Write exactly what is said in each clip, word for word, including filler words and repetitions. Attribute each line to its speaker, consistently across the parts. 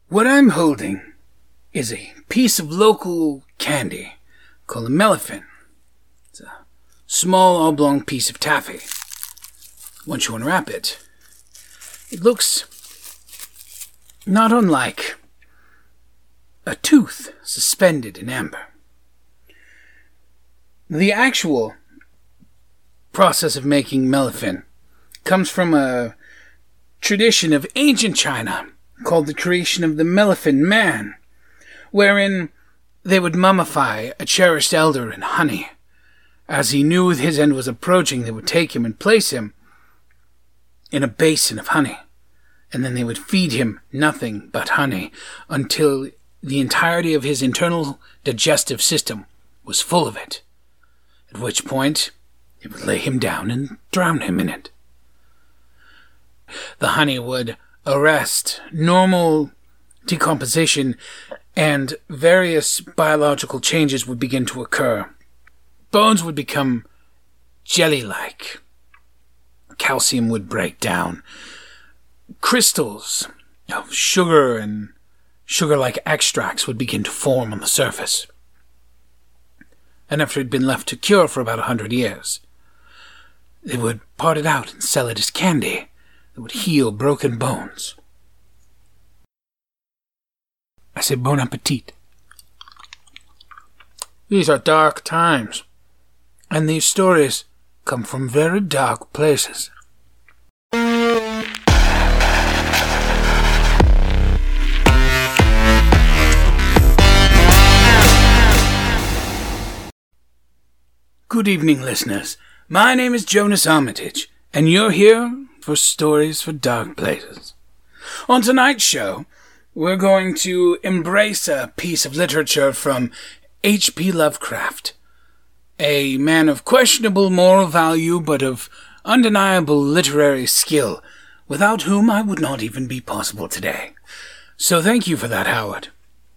Speaker 1: What I'm holding is a piece of local candy called a Melifin. It's a small oblong piece of taffy. Once you unwrap it, it looks not unlike a tooth suspended in amber. The actual process of making Melifin comes from a tradition of ancient China called the creation of the Melifin man, wherein they would mummify a cherished elder in honey. As he knew his end was approaching, they would take him and place him in a basin of honey, and then they would feed him nothing but honey until the entirety of his internal digestive system was full of it, at which point they would lay him down and drown him in it. The honey would arrest normal decomposition, and various biological changes would begin to occur. Bones would become jelly-like. Calcium would break down. Crystals of sugar and sugar-like extracts would begin to form on the surface. And after it had been left to cure for about a hundred years, they would part it out and sell it as candy that would heal broken bones. I say bon appetit. These are dark times, and these stories come from very dark places. Good evening, listeners. My name is Jonas Armitage, and you're here for Stories for Dark Places. On tonight's show, we're going to embrace a piece of literature from H P Lovecraft, a man of questionable moral value but of undeniable literary skill, without whom I would not even be possible today. So thank you for that, Howard.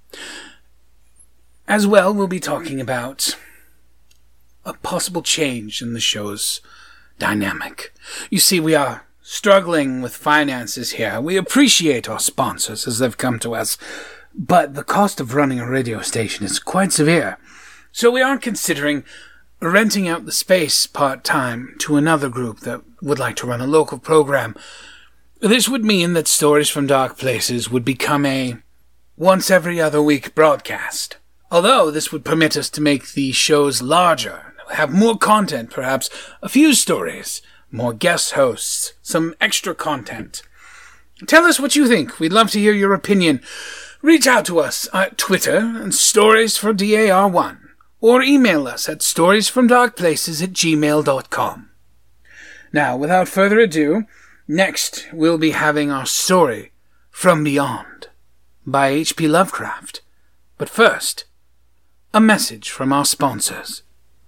Speaker 1: As well, we'll be talking about a possible change in the show's dynamic. You see, we are struggling with finances here. We appreciate our sponsors as they've come to us, but the cost of running a radio station is quite severe. So we are considering renting out the space part-time to another group that would like to run a local program. This would mean that Stories from Dark Places would become a once every other week broadcast. Although this would permit us to make the shows larger, have more content, perhaps a few stories, more guest hosts, some extra content. Tell us what you think. We'd love to hear your opinion. Reach out to us at Twitter and Stories for D A R one, or email us at storiesfromdarkplaces at gmail dot com. Now, without further ado, next we'll be having our story From Beyond by H P Lovecraft. But first, a message from our sponsors.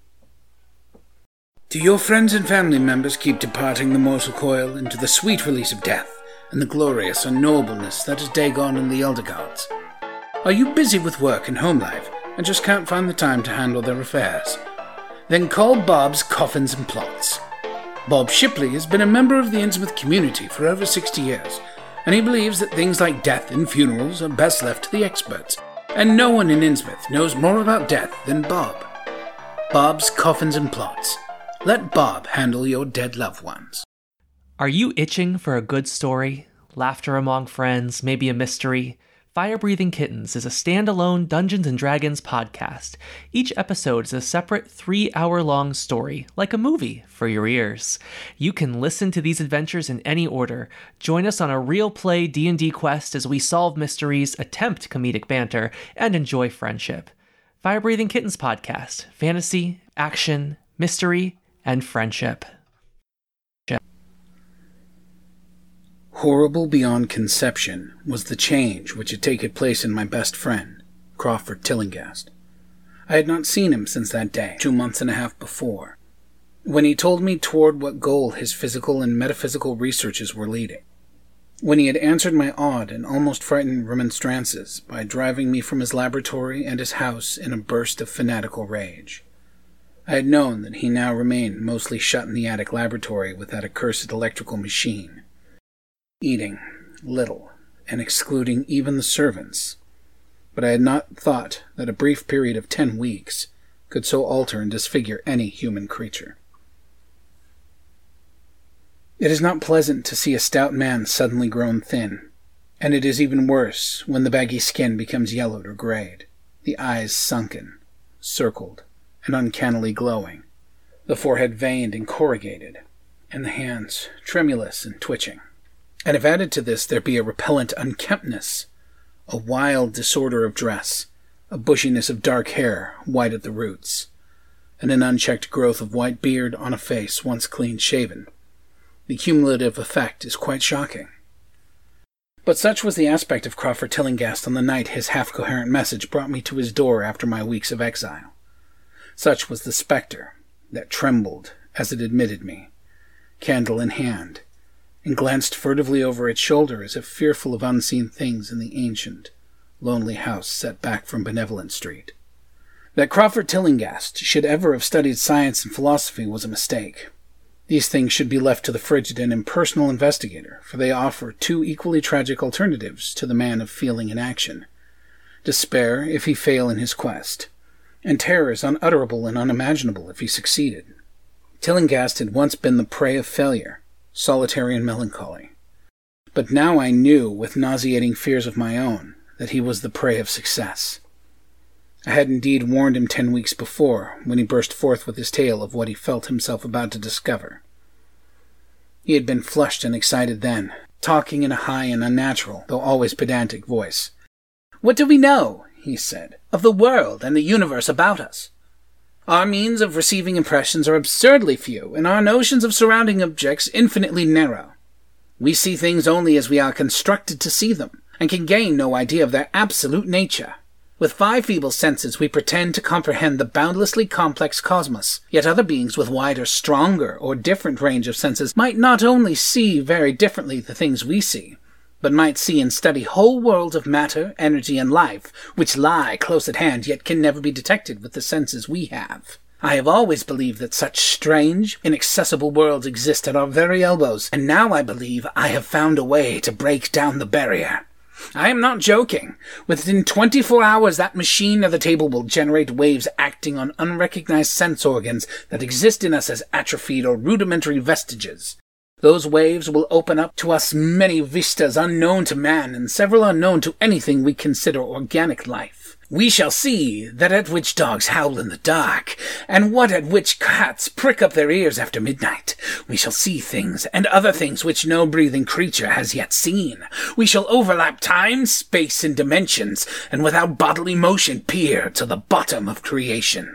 Speaker 1: Do your friends and family members keep departing the mortal coil into the sweet release of death and the glorious unknowableness that is Dagon and the Elder Gods? Are you busy with work and home life and just can't find the time to handle their affairs? Then call Bob's Coffins and Plots. Bob Shipley has been a member of the Innsmouth community for over sixty years, and he believes that things like death and funerals are best left to the experts, and no one in Innsmouth knows more about death than Bob. Bob's Coffins and Plots. Let Bob handle your dead loved ones.
Speaker 2: Are you itching for a good story? Laughter among friends, maybe a mystery? Fire Breathing Kittens is a standalone Dungeons and Dragons podcast. Each episode is a separate three-hour-long story, like a movie, for your ears. You can listen to these adventures in any order. Join us on a real-play D and D quest as we solve mysteries, attempt comedic banter, and enjoy friendship. Fire Breathing Kittens podcast. Fantasy, action, mystery, and friendship.
Speaker 1: Horrible beyond conception was the change which had taken place in my best friend, Crawford Tillinghast. I had not seen him since that day, two months and a half before, when he told me toward what goal his physical and metaphysical researches were leading, when he had answered my odd and almost frightened remonstrances by driving me from his laboratory and his house in a burst of fanatical rage. I had known that he now remained mostly shut in the attic laboratory with that accursed electrical machine, eating little and excluding even the servants. But I had not thought that a brief period of ten weeks could so alter and disfigure any human creature. It is not pleasant to see a stout man suddenly grown thin, and it is even worse when the baggy skin becomes yellowed or grayed, the eyes sunken, circled, and uncannily glowing, the forehead veined and corrugated, and the hands tremulous and twitching. And if added to this there be a repellent unkemptness, a wild disorder of dress, a bushiness of dark hair white at the roots, and an unchecked growth of white beard on a face once clean-shaven, the cumulative effect is quite shocking. But such was the aspect of Crawford Tillinghast on the night his half-coherent message brought me to his door after my weeks of exile. Such was the spectre that trembled as it admitted me, candle in hand, and glanced furtively over its shoulder as if fearful of unseen things in the ancient, lonely house set back from Benevolent Street. That Crawford Tillinghast should ever have studied science and philosophy was a mistake. These things should be left to the frigid and impersonal investigator, for they offer two equally tragic alternatives to the man of feeling and action: despair if he fail in his quest, and terrors unutterable and unimaginable if he succeeded. Tillinghast had once been the prey of failure, solitary and melancholy. But now I knew, with nauseating fears of my own, that he was the prey of success. I had indeed warned him ten weeks before, when he burst forth with his tale of what he felt himself about to discover. He had been flushed and excited then, talking in a high and unnatural, though always pedantic voice. "What do we know," he said, "of the world and the universe about us? Our means of receiving impressions are absurdly few, and our notions of surrounding objects infinitely narrow. We see things only as we are constructed to see them, and can gain no idea of their absolute nature. With five feeble senses we pretend to comprehend the boundlessly complex cosmos, yet other beings with wider, stronger, or different range of senses might not only see very differently the things we see, but might see and study whole worlds of matter, energy, and life, which lie close at hand, yet can never be detected with the senses we have. I have always believed that such strange, inaccessible worlds exist at our very elbows, and now I believe I have found a way to break down the barrier. I am not joking. Within twenty-four hours that machine at the table will generate waves acting on unrecognized sense organs that exist in us as atrophied or rudimentary vestiges. Those waves will open up to us many vistas unknown to man and several unknown to anything we consider organic life. We shall see that at which dogs howl in the dark, and what at which cats prick up their ears after midnight. We shall see things, and other things which no breathing creature has yet seen. We shall overlap time, space, and dimensions, and without bodily motion peer to the bottom of creation."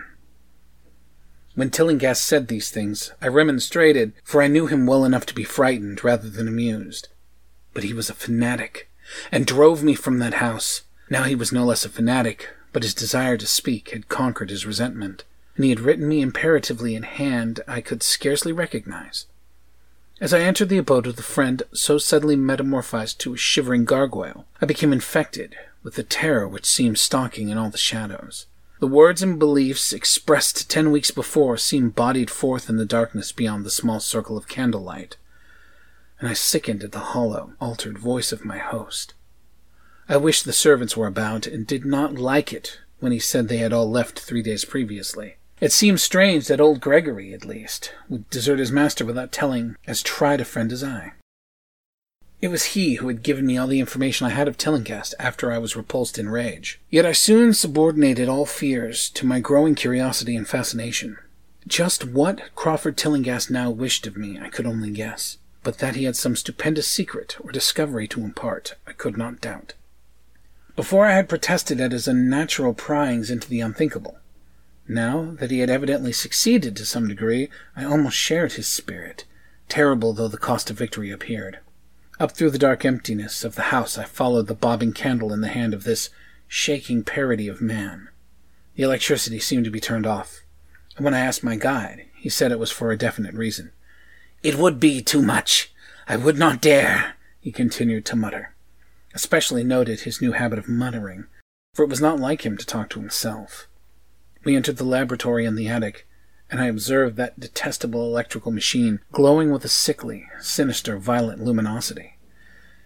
Speaker 1: When Tillinghast said these things, I remonstrated, for I knew him well enough to be frightened rather than amused. But he was a fanatic, and drove me from that house. Now he was no less a fanatic, but his desire to speak had conquered his resentment, and he had written me imperatively in hand I could scarcely recognize. As I entered the abode of the friend so suddenly metamorphosed to a shivering gargoyle, I became infected with the terror which seemed stalking in all the shadows. The words and beliefs expressed ten weeks before seemed bodied forth in the darkness beyond the small circle of candlelight, and I sickened at the hollow, altered voice of my host. I wished the servants were about, and did not like it when he said they had all left three days previously. It seemed strange that old Gregory, at least, would desert his master without telling as tried a friend as I. It was he who had given me all the information I had of Tillinghast after I was repulsed in rage. Yet I soon subordinated all fears to my growing curiosity and fascination. Just what Crawford Tillinghast now wished of me I could only guess, but that he had some stupendous secret or discovery to impart I could not doubt. Before I had protested at his unnatural pryings into the unthinkable. Now that he had evidently succeeded to some degree, I almost shared his spirit, terrible though the cost of victory appeared. Up through the dark emptiness of the house I followed the bobbing candle in the hand of this shaking parody of man. The electricity seemed to be turned off, and when I asked my guide, he said it was for a definite reason. "It would be too much. I would not dare," he continued to mutter. Especially noted his new habit of muttering, for it was not like him to talk to himself. We entered the laboratory in the attic, and I observed that detestable electrical machine glowing with a sickly, sinister, violent luminosity.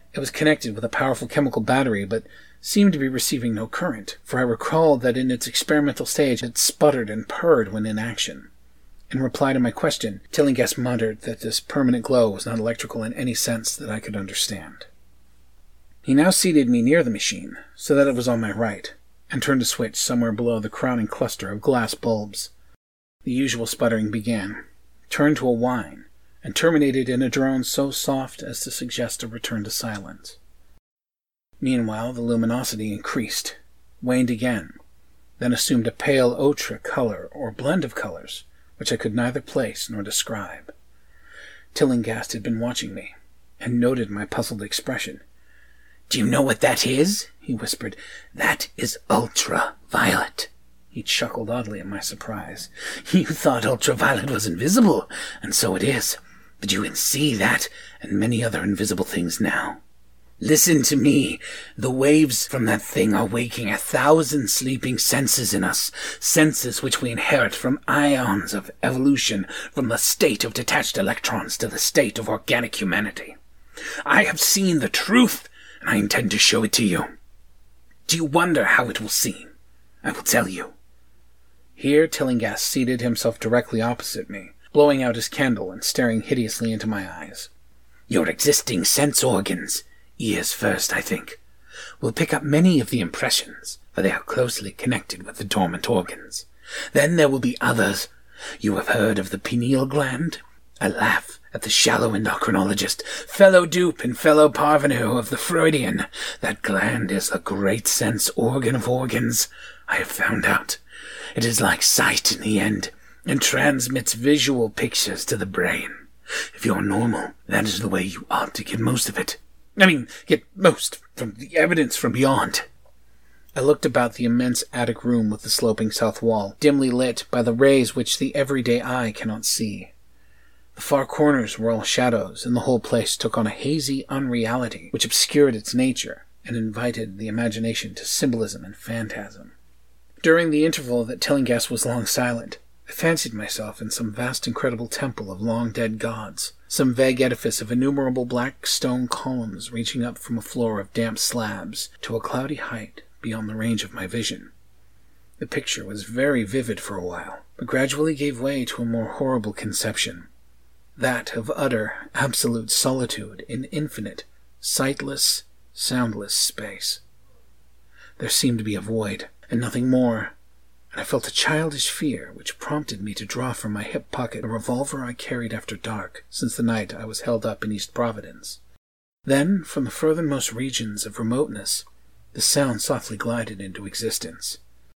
Speaker 1: It was connected with a powerful chemical battery, but seemed to be receiving no current, for I recalled that in its experimental stage it sputtered and purred when in action. In reply to my question, Tillinghast muttered that this permanent glow was not electrical in any sense that I could understand. He now seated me near the machine, so that it was on my right, and turned a switch somewhere below the crowning cluster of glass bulbs. The usual sputtering began, turned to a whine, and terminated in a drone so soft as to suggest a return to silence. Meanwhile, the luminosity increased, waned again, then assumed a pale ochre color or blend of colors, which I could neither place nor describe. Tillinghast had been watching me, and noted my puzzled expression. "Do you know what that is?" he whispered. "That is ultraviolet." He chuckled oddly at my surprise. "You thought ultraviolet was invisible, and so it is. But you can see that and many other invisible things now. Listen to me. The waves from that thing are waking a thousand sleeping senses in us, senses which we inherit from ions of evolution, from the state of detached electrons to the state of organic humanity. I have seen the truth, and I intend to show it to you. Do you wonder how it will seem? I will tell you." Here Tillinghast seated himself directly opposite me, blowing out his candle and staring hideously into my eyes. "Your existing sense organs, ears first, I think, will pick up many of the impressions, for they are closely connected with the dormant organs. Then there will be others. You have heard of the pineal gland? I laugh at the shallow endocrinologist, fellow dupe and fellow parvenu of the Freudian. That gland is a great sense organ of organs, I have found out. It is like sight in the end, and transmits visual pictures to the brain. If you're normal, that is the way you ought to get most of it. I mean, get most from the evidence from beyond." I looked about the immense attic room with the sloping south wall, dimly lit by the rays which the everyday eye cannot see. The far corners were all shadows, and the whole place took on a hazy unreality which obscured its nature and invited the imagination to symbolism and phantasm. During the interval that Tillinghast was long silent, I fancied myself in some vast incredible temple of long-dead gods, some vague edifice of innumerable black stone columns reaching up from a floor of damp slabs to a cloudy height beyond the range of my vision. The picture was very vivid for a while, but gradually gave way to a more horrible conception, that of utter, absolute solitude in infinite, sightless, soundless space. There seemed to be a void, and nothing more, and I felt a childish fear which prompted me to draw from my hip pocket a revolver I carried after dark since the night I was held up in East Providence. Then, from the furthermost regions of remoteness, the sound softly glided into existence.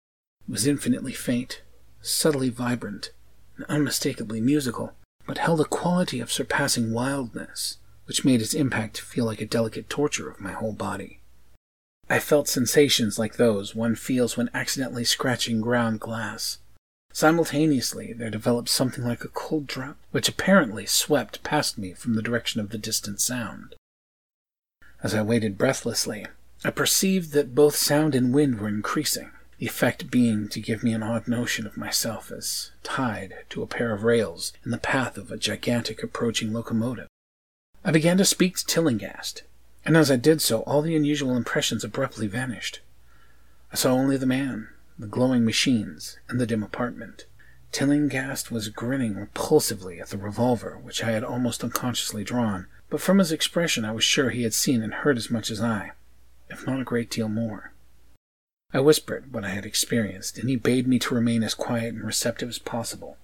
Speaker 1: It was infinitely faint, subtly vibrant, and unmistakably musical, but held a quality of surpassing wildness, which made its impact feel like a delicate torture of my whole body. I felt sensations like those one feels when accidentally scratching ground glass. Simultaneously, there developed something like a cold drop, which apparently swept past me from the direction of the distant sound. As I waited breathlessly, I perceived that both sound and wind were increasing, the effect being to give me an odd notion of myself as tied to a pair of rails in the path of a gigantic approaching locomotive. I began to speak to Tillinghast, and as I did so, all the unusual impressions abruptly vanished. I saw only the man, the glowing machines, and the dim apartment. Tillinghast was grinning repulsively at the revolver, which I had almost unconsciously drawn, but from his expression I was sure he had seen and heard as much as I, if not a great deal more. I whispered what I had experienced, and he bade me to remain as quiet and receptive as possible.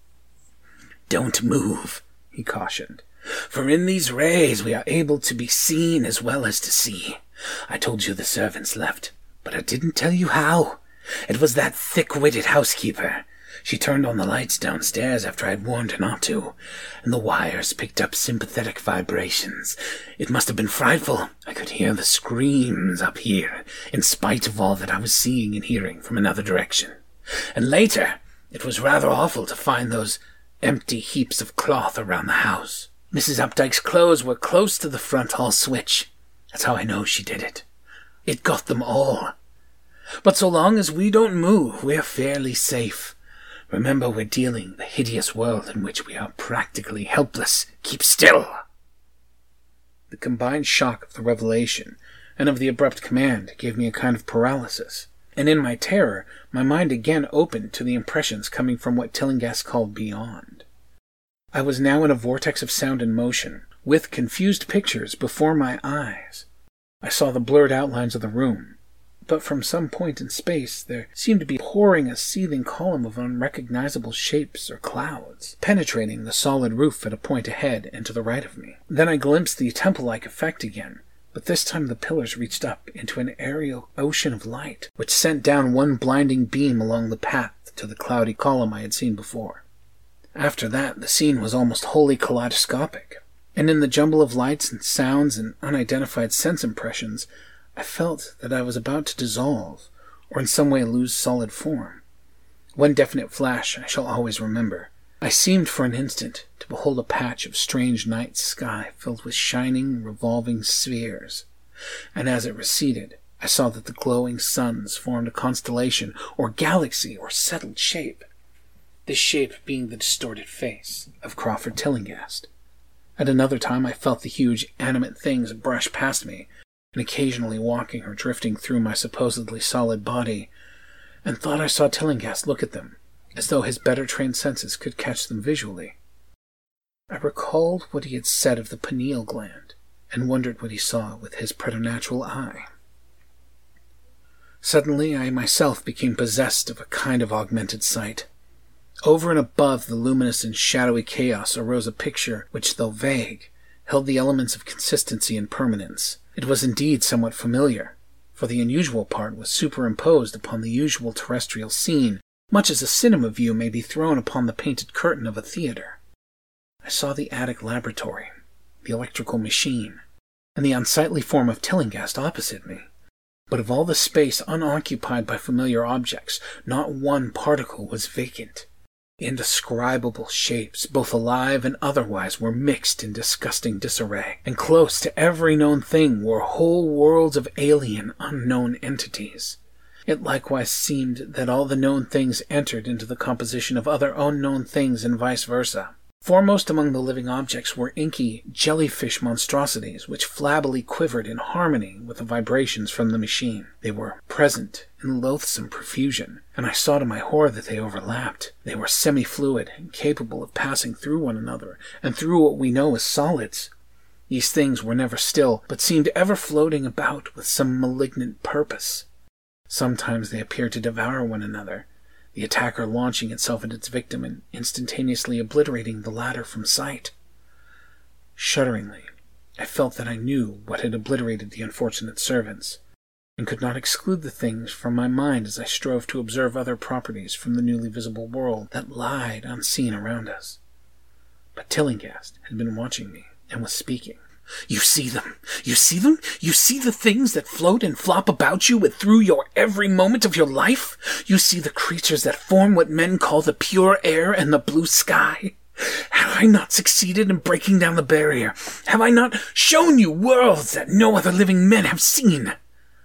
Speaker 1: "Don't move," he cautioned. "For in these rays we are able to be seen as well as to see. I told you the servants left, but I didn't tell you how. It was that thick-witted housekeeper. She turned on the lights downstairs after I had warned her not to, and the wires picked up sympathetic vibrations. It must have been frightful. I could hear the screams up here, in spite of all that I was seeing and hearing from another direction. And later, it was rather awful to find those empty heaps of cloth around the house. Missus Updike's clothes were close to the front hall switch. That's how I know she did it. It got them all. But so long as we don't move, we're fairly safe. Remember, we're dealing with a hideous world in which we are practically helpless. Keep still." The combined shock of the revelation and of the abrupt command gave me a kind of paralysis, and in my terror my mind again opened to the impressions coming from what Tillinghast called beyond. I was now in a vortex of sound and motion, with confused pictures before my eyes. I saw the blurred outlines of the room, but from some point in space there seemed to be pouring a seething column of unrecognizable shapes or clouds, penetrating the solid roof at a point ahead and to the right of me. Then I glimpsed the temple-like effect again, but this time the pillars reached up into an aerial ocean of light, which sent down one blinding beam along the path to the cloudy column I had seen before. After that, the scene was almost wholly kaleidoscopic, and in the jumble of lights and sounds and unidentified sense impressions, I felt that I was about to dissolve, or in some way lose solid form. One definite flash I shall always remember. I seemed for an instant to behold a patch of strange night sky filled with shining, revolving spheres, and as it receded, I saw that the glowing suns formed a constellation, or galaxy, or settled shape, this shape being the distorted face of Crawford Tillinghast. At another time I felt the huge, animate things brush past me, and occasionally walking or drifting through my supposedly solid body, and thought I saw Tillinghast look at them, as though his better-trained senses could catch them visually. I recalled what he had said of the pineal gland, and wondered what he saw with his preternatural eye. Suddenly I myself became possessed of a kind of augmented sight. Over and above the luminous and shadowy chaos arose a picture which, though vague, held the elements of consistency and permanence. It was indeed somewhat familiar, for the unusual part was superimposed upon the usual terrestrial scene, much as a cinema view may be thrown upon the painted curtain of a theater. I saw the attic laboratory, the electrical machine, and the unsightly form of Tillinghast opposite me. But of all the space unoccupied by familiar objects, not one particle was vacant. Indescribable shapes, both alive and otherwise, were mixed in disgusting disarray, and close to every known thing were whole worlds of alien, unknown entities. It likewise seemed that all the known things entered into the composition of other unknown things and vice versa. Foremost among the living objects were inky, jellyfish monstrosities, which flabbily quivered in harmony with the vibrations from the machine. They were present in loathsome profusion, and I saw to my horror that they overlapped. They were semi-fluid and capable of passing through one another, and through what we know as solids. These things were never still, but seemed ever floating about with some malignant purpose. Sometimes they appeared to devour one another, the attacker launching itself at its victim and instantaneously obliterating the latter from sight. Shudderingly, I felt that I knew what had obliterated the unfortunate servants, and could not exclude the things from my mind as I strove to observe other properties from the newly visible world that lied unseen around us. But Tillinghast had been watching me, and was speaking. "You see them! You see them! You see the things that float and flop about you and through your every moment of your life? You see the creatures that form what men call the pure air and the blue sky? Have I not succeeded in breaking down the barrier? Have I not shown you worlds that no other living men have seen?"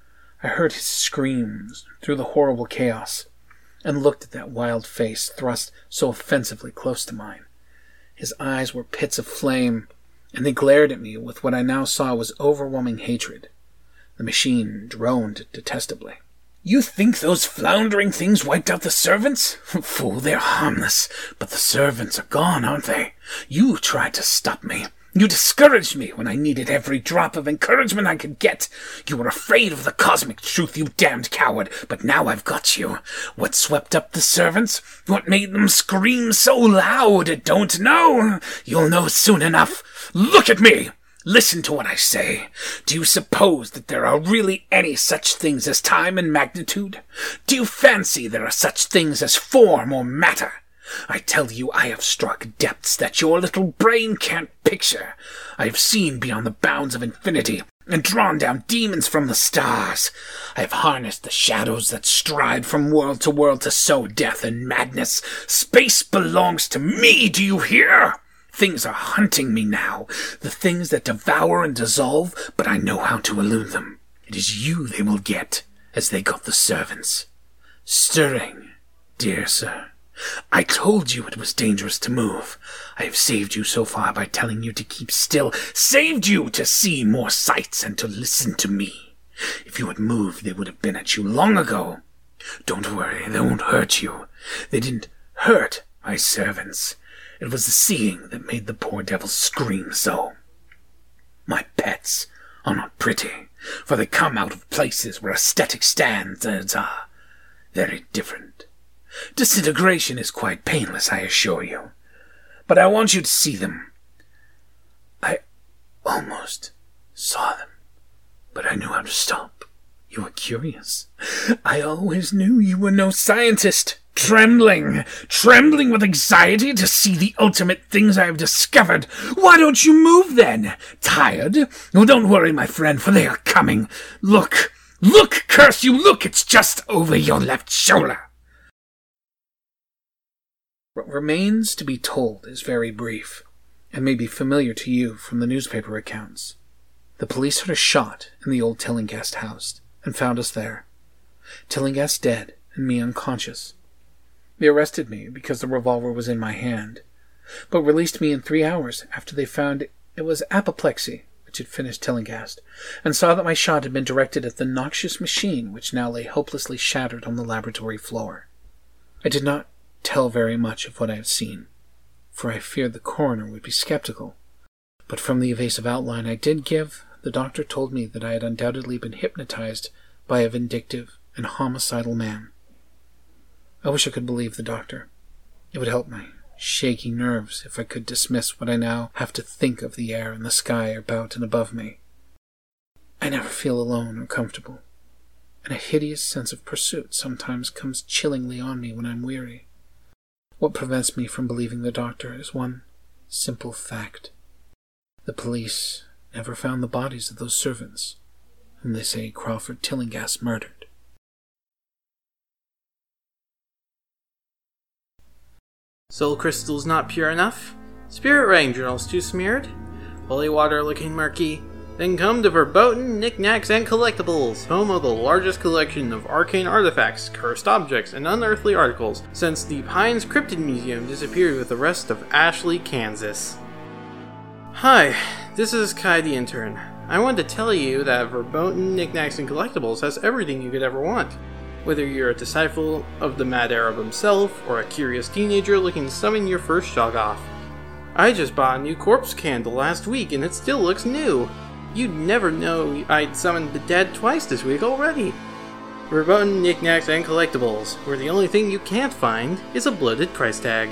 Speaker 1: I heard his screams through the horrible chaos, and looked at that wild face thrust so offensively close to mine. His eyes were pits of flame, and they glared at me with what I now saw was overwhelming hatred. The machine droned detestably. "You think those floundering things wiped out the servants? Fool, they're harmless, but the servants are gone, aren't they? You tried to stop me. You discouraged me when I needed every drop of encouragement I could get. You were afraid of the cosmic truth, you damned coward, but now I've got you. What swept up the servants? What made them scream so loud? Don't know. You'll know soon enough. Look at me! Listen to what I say. Do you suppose that there are really any such things as time and magnitude? Do you fancy there are such things as form or matter? I tell you I have struck depths that your little brain can't picture. I have seen beyond the bounds of infinity, and drawn down demons from the stars. I have harnessed the shadows that stride from world to world to sow death and madness. Space belongs to me, do you hear? Things are hunting me now, the things that devour and dissolve, but I know how to elude them. It is you they will get, as they got the servants. Stirring, dear sir, I told you it was dangerous to move. I have saved you so far by telling you to keep still, saved you to see more sights and to listen to me. If you had moved, they would have been at you long ago. Don't worry, they won't hurt you. They didn't hurt my servants. It was the seeing that made the poor devils scream so. My pets are not pretty, for they come out of places where aesthetic standards are very different. Disintegration is quite painless, I assure you. But I want you to see them. I almost saw them, but I knew how to stop. You were curious. I always knew you were no scientist. Trembling, trembling with anxiety to see the ultimate things I have discovered. Why don't you move then? Tired? Well, don't worry, my friend, for they are coming. Look, look, curse you, look, it's just over your left shoulder. What remains to be told is very brief, and may be familiar to you from the newspaper accounts. The police heard a shot in the old Tillinghast house, and found us there. Tillinghast dead, and me unconscious. They arrested me because the revolver was in my hand, but released me in three hours after they found it was apoplexy which had finished Tillinghast, and saw that my shot had been directed at the noxious machine which now lay hopelessly shattered on the laboratory floor. I did not tell very much of what I had seen, for I feared the coroner would be skeptical, but from the evasive outline I did give, the doctor told me that I had undoubtedly been hypnotized by a vindictive and homicidal man. I wish I could believe the doctor. It would help my shaking nerves if I could dismiss what I now have to think of the air and the sky about and above me. I never feel alone or comfortable, and a hideous sense of pursuit sometimes comes chillingly on me when I'm weary. What prevents me from believing the doctor is one simple fact. The police never found the bodies of those servants whom they say Crawford Tillinghast murdered.
Speaker 3: Soul crystals not pure enough? Spirit ring journals too smeared? Holy water looking murky? Then come to Verboten Knickknacks and Collectibles, home of the largest collection of arcane artifacts, cursed objects, and unearthly articles since the Pines Cryptid Museum disappeared with the rest of Ashley, Kansas. Hi, this is Kai the Intern. I wanted to tell you that Verboten Knickknacks and Collectibles has everything you could ever want. Whether you're a disciple of the Mad Arab himself, or a curious teenager looking to summon your first shog off. I just bought a new corpse candle last week and it still looks new. You'd never know I'd summoned the dead twice this week already. Verboten Knickknacks and Collectibles, where the only thing you can't find is a bloated price tag.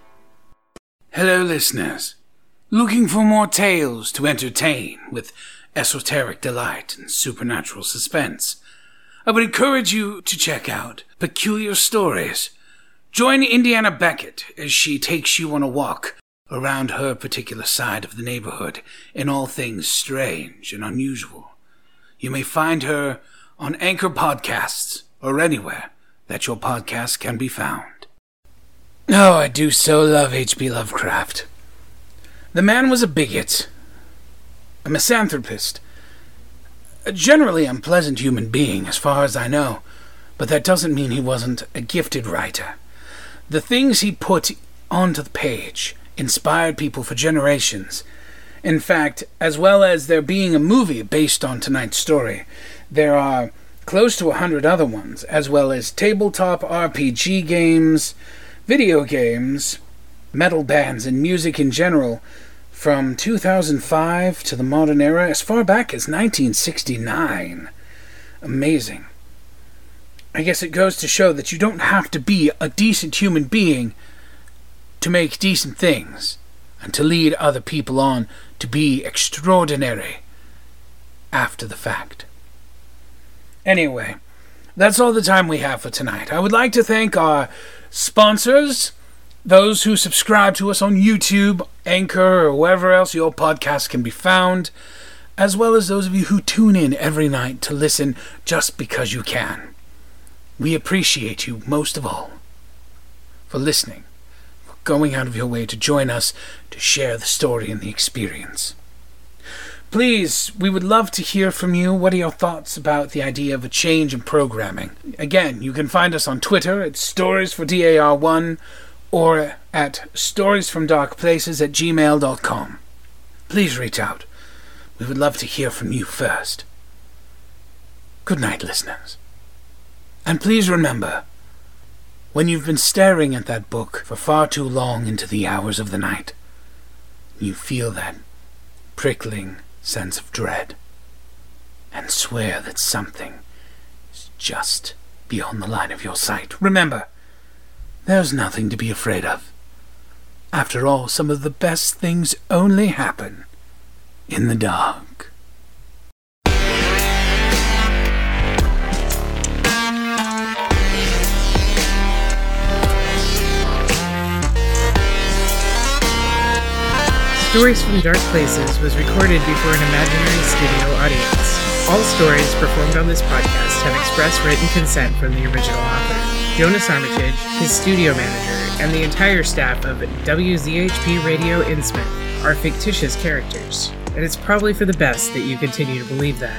Speaker 1: Hello, listeners. Looking for more tales to entertain with esoteric delight and supernatural suspense? I would encourage you to check out Peculiar Stories. Join Indiana Beckett as she takes you on a walk around her particular side of the neighborhood in all things strange and unusual. You may find her on Anchor Podcasts or anywhere that your podcast can be found. Oh, I do so love H P Lovecraft. The man was a bigot, a misanthropist, a generally unpleasant human being as far as I know, but that doesn't mean he wasn't a gifted writer. The things he put onto the page inspired people for generations. In fact, as well as there being a movie based on tonight's story, there are close to a hundred other ones, as well as tabletop R P G games, video games, metal bands, and music in general, from two thousand five to the modern era, as far back as nineteen sixty-nine. Amazing. I guess it goes to show that you don't have to be a decent human being to make decent things, and to lead other people on to be extraordinary after the fact. Anyway, that's all the time we have for tonight. I would like to thank our sponsors, those who subscribe to us on YouTube, Anchor, or wherever else your podcast can be found, as well as those of you who tune in every night to listen just because you can. We appreciate you most of all for listening, going out of your way to join us to share the story and the experience. Please, we would love to hear from you. What are your thoughts about the idea of a change in programming? Again, you can find us on Twitter at Stories for D A R one or at storiesfromdarkplaces at gmail dot com. Please reach out. We would love to hear from you first. Good night, listeners. And please remember, when you've been staring at that book for far too long into the hours of the night, you feel that prickling sense of dread, and swear that something is just beyond the line of your sight. Remember, there's nothing to be afraid of. After all, some of the best things only happen in the dark.
Speaker 4: Stories from Dark Places was recorded before an imaginary studio audience. All stories performed on this podcast have express written consent from the original author. Jonas Armitage, his studio manager, and the entire staff of W Z H P Radio Innsmouth are fictitious characters, and it's probably for the best that you continue to believe that.